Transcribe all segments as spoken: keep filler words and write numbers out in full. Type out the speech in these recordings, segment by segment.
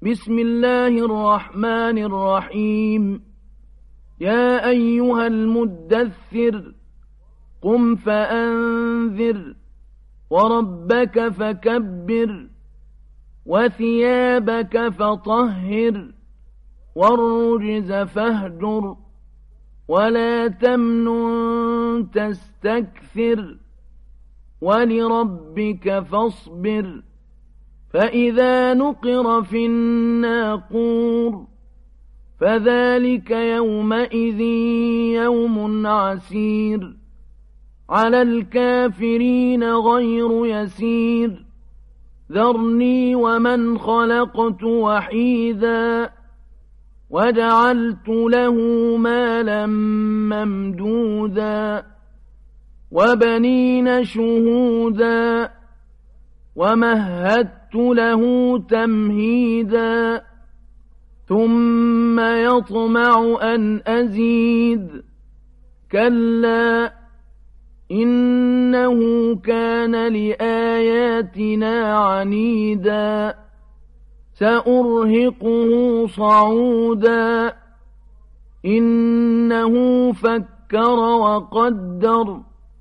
بسم الله الرحمن الرحيم يا أيها المدثر قم فأنذر وربك فكبر وثيابك فطهر والرجز فاهجر ولا تمنن تستكثر ولربك فاصبر فإذا نقر في الناقور فذلك يومئذ يوم عسير على الكافرين غير يسير ذرني ومن خلقت وحيدا وجعلت له مالا ممدودا وبنين شهودا ومهدت له تمهيدا ثم يطمع أن أزيد كلا إنه كان لآياتنا عنيدا سأرهقه صعودا إنه فكر وقدر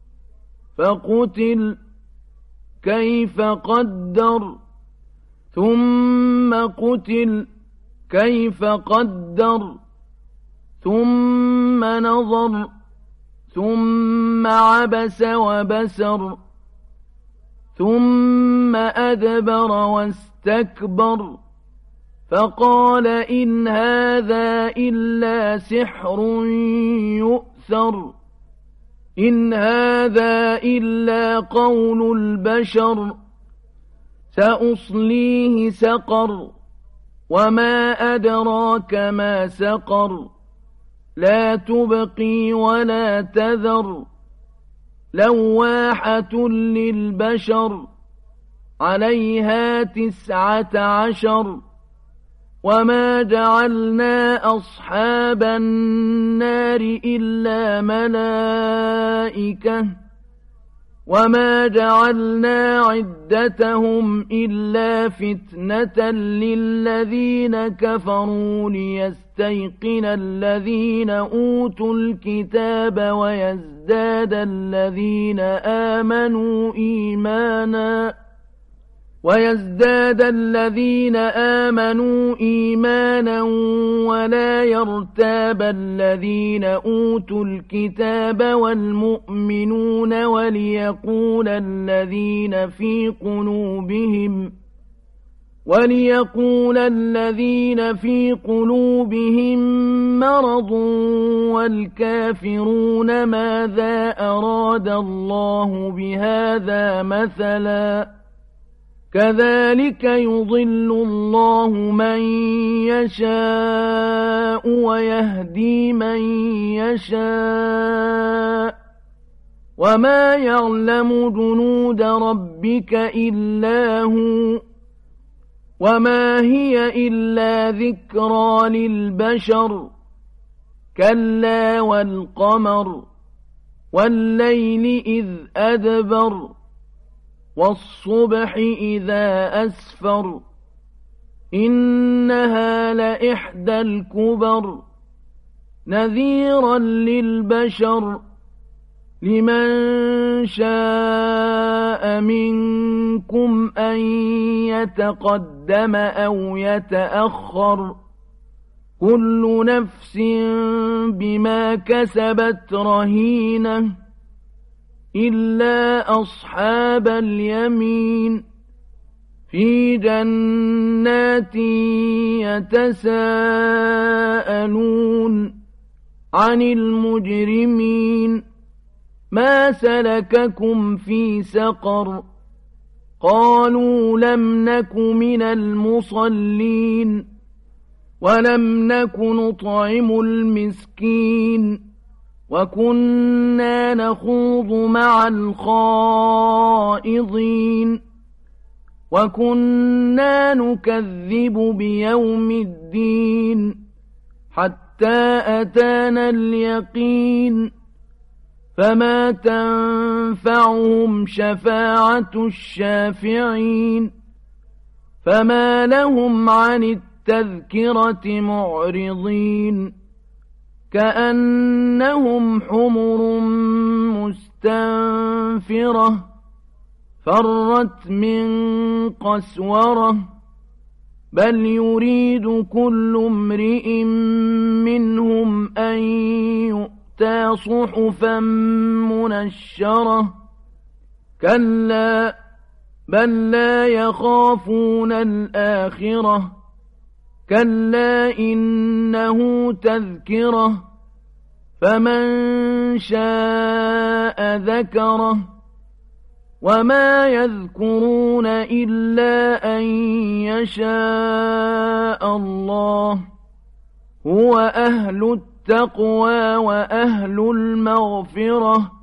فقتل كيف قدر ثم قتل كيف قدر ثم نظر ثم عبس وبسر ثم أدبر واستكبر فقال إن هذا إلا سحر يؤثر إن هذا إلا قول البشر سأصليه سقر وما أدراك ما سقر لا تبقي ولا تذر لواحة للبشر عليها تسعة عشر وما جعلنا أصحاب النار إلا ملائكة وما جعلنا عدتهم إلا فتنة للذين كفروا ليستيقن الذين أوتوا الكتاب ويزداد الذين آمنوا إيمانا ويزداد الذين آمنوا إيمانا ولا يرتاب الذين أوتوا الكتاب والمؤمنون وليقول الذين في قلوبهم وليقول الذين في قلوبهم مرض والكافرون ماذا أراد الله بهذا مثلا كذلك يضل الله من يشاء ويهدي من يشاء وما يعلم جنود ربك إلا هو وما هي إلا ذكرى للبشر كلا والقمر والليل إذ أدبر والصبح إذا أسفر إنها لإحدى الكبر نذيرا للبشر لمن شاء منكم أن يتقدم أو يتأخر كل نفس بما كسبت رهينة إلا أصحاب اليمين في جنات يتساءلون عن المجرمين ما سلككم في سقر قالوا لم نك من المصلين ولم نك نطعم المسكين وكنا نخوض مع الخائضين وكنا نكذب بيوم الدين حتى أتانا اليقين فما تنفعهم شفاعة الشافعين فما لهم عن التذكرة معرضين كأنهم حمر مستنفرة فرت من قسورة بل يريد كل امرئ منهم أن يؤتى صحفا منشرة كلا بل لا يخافون الآخرة كلا إنه تذكرة فمن شاء ذكره وما يذكرون إلا أن يشاء الله هو أهل التقوى وأهل المغفرة